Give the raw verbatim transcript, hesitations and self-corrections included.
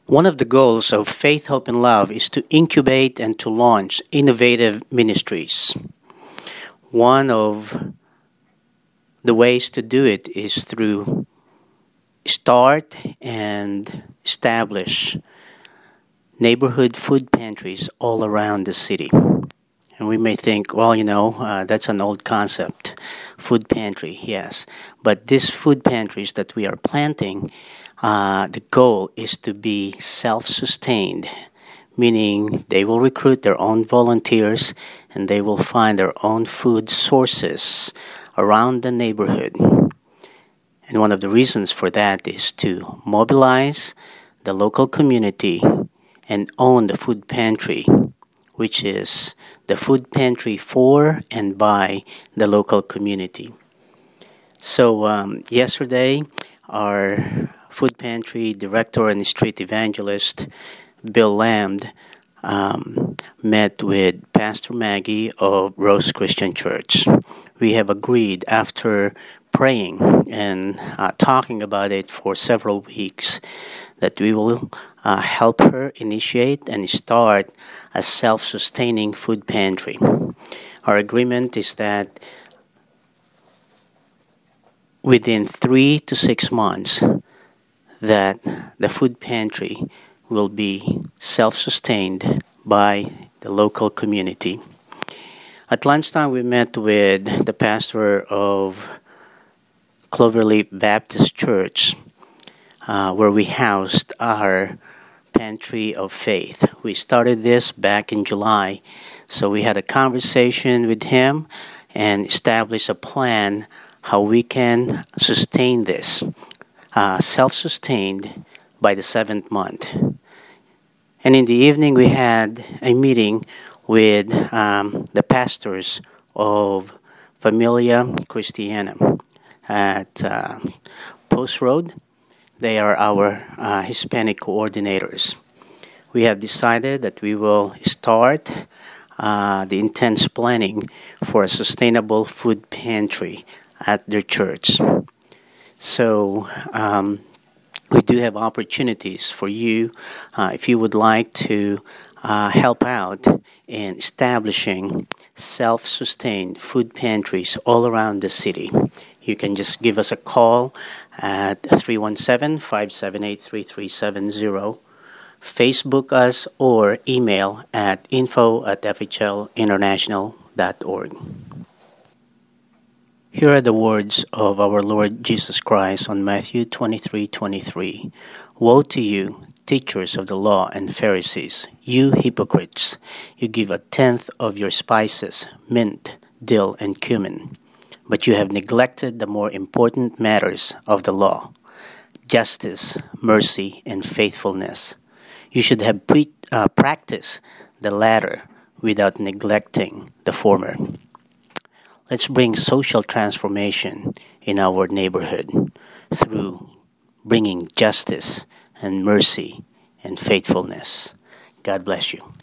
One of the goals of Faith, Hope, and Love is to incubate and to launch innovative ministries. One of the ways to do it is through start and establish neighborhood food pantries all around the city. And we may think, well, you know, uh, that's an old concept. Food pantry, yes. But these food pantries that we are planting, uh, the goal is to be self-sustained, meaning they will recruit their own volunteers and they will find their own food sources around the neighborhood. And one of the reasons for that is to mobilize the local community and own the food pantry, which is the food pantry for and by the local community. So um, yesterday, our food pantry director and street evangelist, Bill Lamb, um, met with Pastor Maggie of Rose Christian Church. We have agreed, after praying and uh, talking about it for several weeks, that we will uh, help her initiate and start a self-sustaining food pantry. Our agreement is that within three to six months, that the food pantry will be self-sustained by the local community. At lunchtime, we met with the pastor of Cloverleaf Baptist Church, uh, where we housed our Pantry of Faith. We started this back in July, so we had a conversation with him and established a plan how we can sustain this, uh, self-sustained by the seventh month. And in the evening, we had a meeting with um, the pastors of Familia Christiana at uh, Post Road. They are our uh, Hispanic coordinators. We have decided that we will start uh, the intense planning for a sustainable food pantry at their church. So um, we do have opportunities for you uh, if you would like to uh, help out in establishing self-sustained food pantries all around the city. You can just give us a call at three one seven, five seven eight, three three seven zero, Facebook us, or email at info at f h l international dot org. Here are the words of our Lord Jesus Christ on Matthew twenty-three twenty-three. Woe to you, teachers of the law and Pharisees, you hypocrites! You give a tenth of your spices, mint, dill, and cumin, but you have neglected the more important matters of the law, justice, mercy, and faithfulness. You should have pre- uh, practiced the latter without neglecting the former. Let's bring social transformation in our neighborhood through bringing justice and mercy and faithfulness. God bless you.